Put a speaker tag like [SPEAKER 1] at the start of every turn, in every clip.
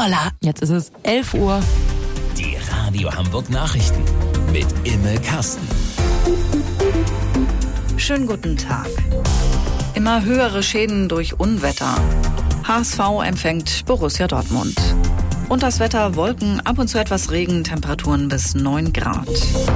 [SPEAKER 1] Hoppala, jetzt ist es 11 Uhr.
[SPEAKER 2] Die Radio Hamburg Nachrichten mit Imme Kasten.
[SPEAKER 3] Schönen guten Tag. Immer höhere Schäden durch Unwetter. HSV empfängt Borussia Dortmund. Und das Wetter: Wolken, ab und zu etwas Regen, Temperaturen bis 9 Grad.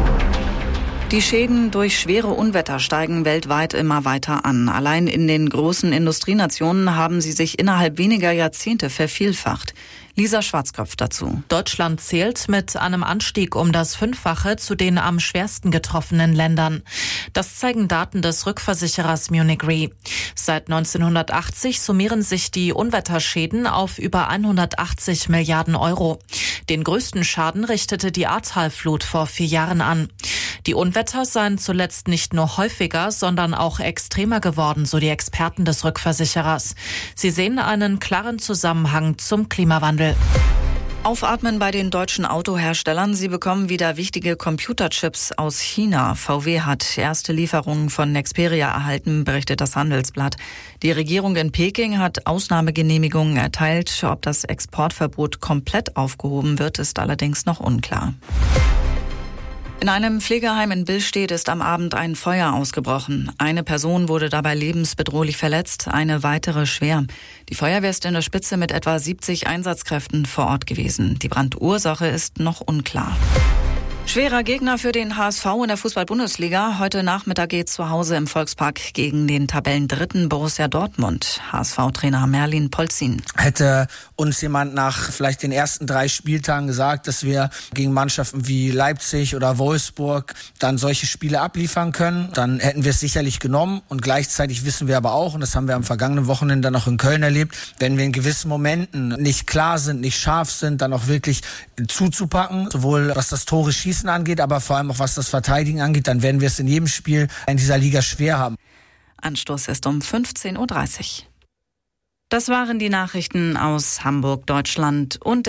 [SPEAKER 3] Die Schäden durch schwere Unwetter steigen weltweit immer weiter an. Allein in den großen Industrienationen haben sie sich innerhalb weniger Jahrzehnte vervielfacht. Lisa Schwarzkopf dazu.
[SPEAKER 4] Deutschland zählt mit einem Anstieg um das Fünffache zu den am schwersten getroffenen Ländern. Das zeigen Daten des Rückversicherers Munich Re. Seit 1980 summieren sich die Unwetterschäden auf über 180 Milliarden Euro. Den größten Schaden richtete die Ahrtalflut vor 4 Jahren an. Die Unwetter seien zuletzt nicht nur häufiger, sondern auch extremer geworden, so die Experten des Rückversicherers. Sie sehen einen klaren Zusammenhang zum Klimawandel.
[SPEAKER 3] Aufatmen bei den deutschen Autoherstellern. Sie bekommen wieder wichtige Computerchips aus China. VW hat erste Lieferungen von Nexperia erhalten, berichtet das Handelsblatt. Die Regierung in Peking hat Ausnahmegenehmigungen erteilt. Ob das Exportverbot komplett aufgehoben wird, ist allerdings noch unklar. In einem Pflegeheim in Billstedt ist am Abend ein Feuer ausgebrochen. Eine Person wurde dabei lebensbedrohlich verletzt, eine weitere schwer. Die Feuerwehr ist in der Spitze mit etwa 70 Einsatzkräften vor Ort gewesen. Die Brandursache ist noch unklar. Schwerer Gegner für den HSV in der Fußball-Bundesliga. Heute Nachmittag geht zu Hause im Volkspark gegen den Tabellendritten Borussia Dortmund. HSV-Trainer Merlin Polzin.
[SPEAKER 5] Hätte uns jemand nach vielleicht den ersten 3 Spieltagen gesagt, dass wir gegen Mannschaften wie Leipzig oder Wolfsburg dann solche Spiele abliefern können, dann hätten wir es sicherlich genommen. Und gleichzeitig wissen wir aber auch, und das haben wir am vergangenen Wochenende dann auch in Köln erlebt, wenn wir in gewissen Momenten nicht klar sind, nicht scharf sind, dann auch wirklich zuzupacken, sowohl was das Tore schießen angeht, aber vor allem auch was das Verteidigen angeht, dann werden wir es in jedem Spiel in dieser Liga schwer haben.
[SPEAKER 3] Anstoß ist um 15.30 Uhr. Das waren die Nachrichten aus Hamburg, Deutschland und